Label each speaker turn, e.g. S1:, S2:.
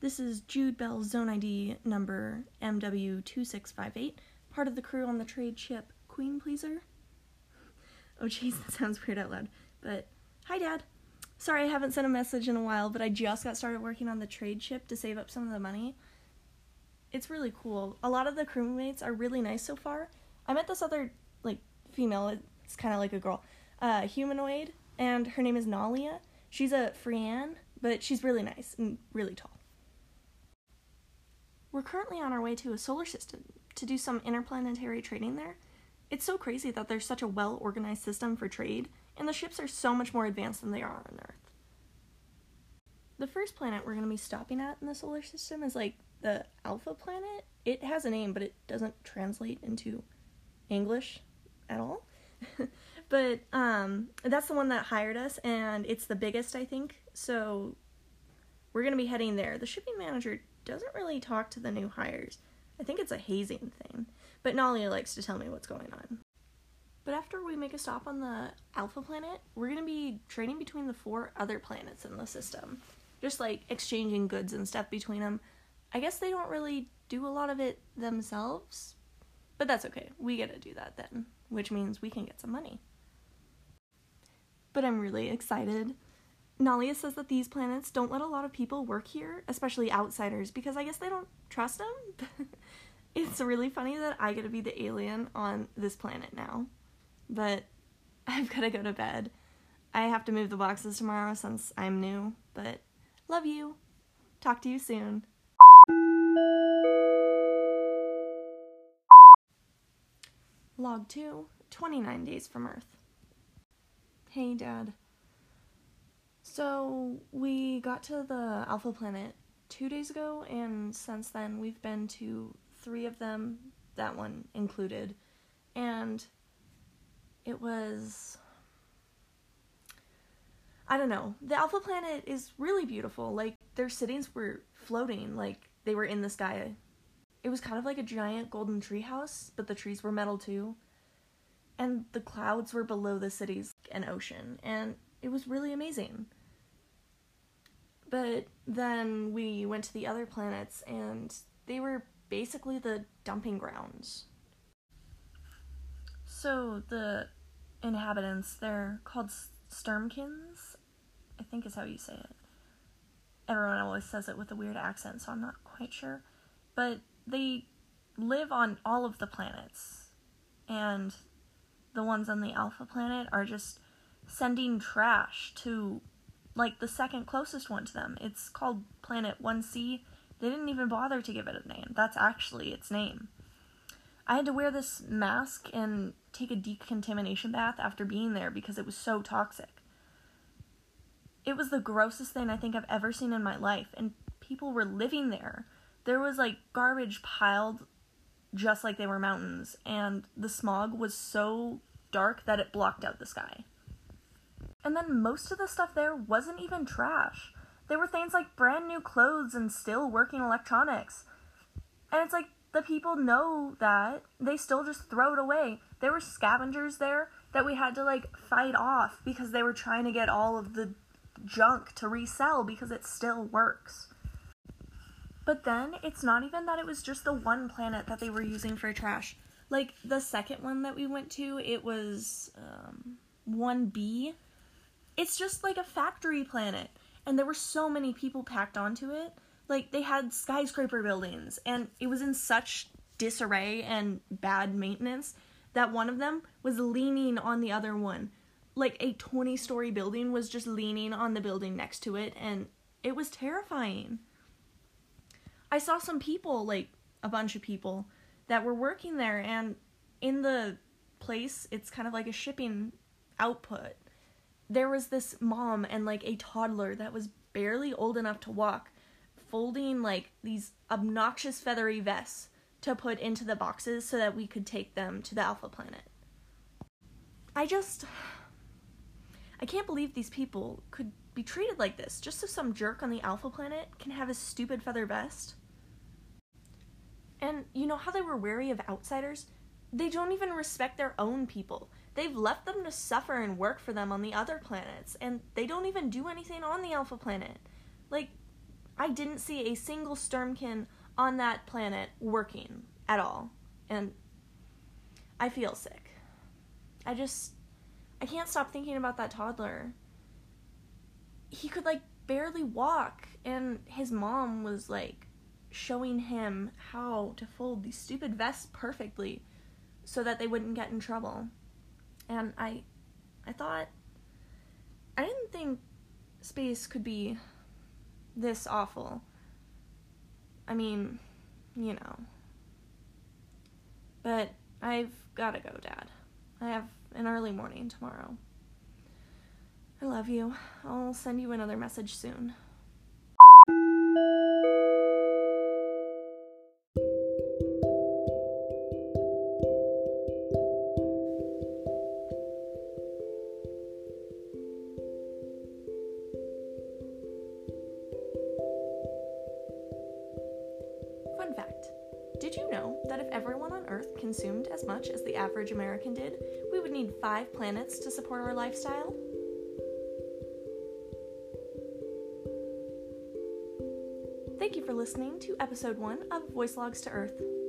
S1: This is Jude Bell's Zone ID number MW2658, part of the crew on the trade ship Queen Pleaser. Oh jeez, that sounds weird out loud. But, hi Dad. Sorry I haven't sent a message in a while, but I just got started working on the trade ship to save up some of the money. It's really cool. A lot of the crewmates are really nice so far. I met this other, female, it's kind of like a girl, humanoid, and her name is Nalia. She's a Freean, but she's really nice and really tall. We're currently on our way to a solar system to do some interplanetary trading there. It's so crazy that there's such a well-organized system for trade, and the ships are so much more advanced than they are on Earth. The first planet we're going to be stopping at in the solar system is the Alpha planet. It has a name, but it doesn't translate into English at all. But that's the one that hired us, and it's the biggest, I think, so we're going to be heading there. The shipping manager doesn't really talk to the new hires. I think it's a hazing thing, but Nalia likes to tell me what's going on. But after we make a stop on the Alpha planet, we're going to be trading between the 4 other planets in the system. Just exchanging goods and stuff between them. I guess they don't really do a lot of it themselves, but that's okay. We get to do that then, which means we can get some money. But I'm really excited. Nalia says that these planets don't let a lot of people work here, especially outsiders, because I guess they don't trust them. It's really funny that I get to be the alien on this planet now. But I've got to go to bed. I have to move the boxes tomorrow since I'm new, but love you. Talk to you soon. Log 2, 29 days from Earth. Hey, Dad. So, we got to the Alpha planet 2 days ago, and since then we've been to 3 of them, that one included, and it was, I don't know, the Alpha planet is really beautiful. Their cities were floating, they were in the sky. It was kind of like a giant golden tree house, but the trees were metal too, and the clouds were below the cities and ocean, and it was really amazing. But then we went to the other planets, and they were basically the dumping grounds. So the inhabitants, they're called Sturmkins, I think is how you say it. Everyone always says it with a weird accent, so I'm not quite sure. But they live on all of the planets, and the ones on the Alpha planet are just sending trash to, the second closest one to them. It's called Planet 1C. They didn't even bother to give it a name. That's actually its name. I had to wear this mask and take a decontamination bath after being there because it was so toxic. It was the grossest thing I think I've ever seen in my life, and people were living there. There was, garbage piled just like they were mountains, and the smog was so dark that it blocked out the sky. And then most of the stuff there wasn't even trash. There were things like brand new clothes and still working electronics. And it's the people know that, they still just throw it away. There were scavengers there that we had to fight off because they were trying to get all of the junk to resell because it still works. But then, it's not even that it was just the one planet that they were using for trash. The second one that we went to, it was 1B. It's just a factory planet, and there were so many people packed onto it. They had skyscraper buildings, and it was in such disarray and bad maintenance that one of them was leaning on the other one. A 20-story building was just leaning on the building next to it, and it was terrifying. I saw some people, a bunch of people, that were working there, and in the place, it's kind of like a shipping output. There was this mom and, a toddler that was barely old enough to walk, folding, these obnoxious feathery vests to put into the boxes so that we could take them to the Alpha planet. I can't believe these people could be treated like this, just so some jerk on the Alpha planet can have a stupid feather vest. And you know how they were wary of outsiders? They don't even respect their own people. They've left them to suffer and work for them on the other planets, and they don't even do anything on the Alpha planet. I didn't see a single Sturmkin on that planet working at all. And I feel sick. I can't stop thinking about that toddler. He could, barely walk, and his mom was, showing him how to fold these stupid vests perfectly so that they wouldn't get in trouble. And I thought, I didn't think space could be this awful. I mean, But I've gotta go, Dad. I have an early morning tomorrow. I love you. I'll send you another message soon. Fun fact. Did you know that if everyone on Earth consumed as much as the average American did, we would need 5 planets to support our lifestyle? Thank you for listening to episode 1 of Voice Logs to Earth.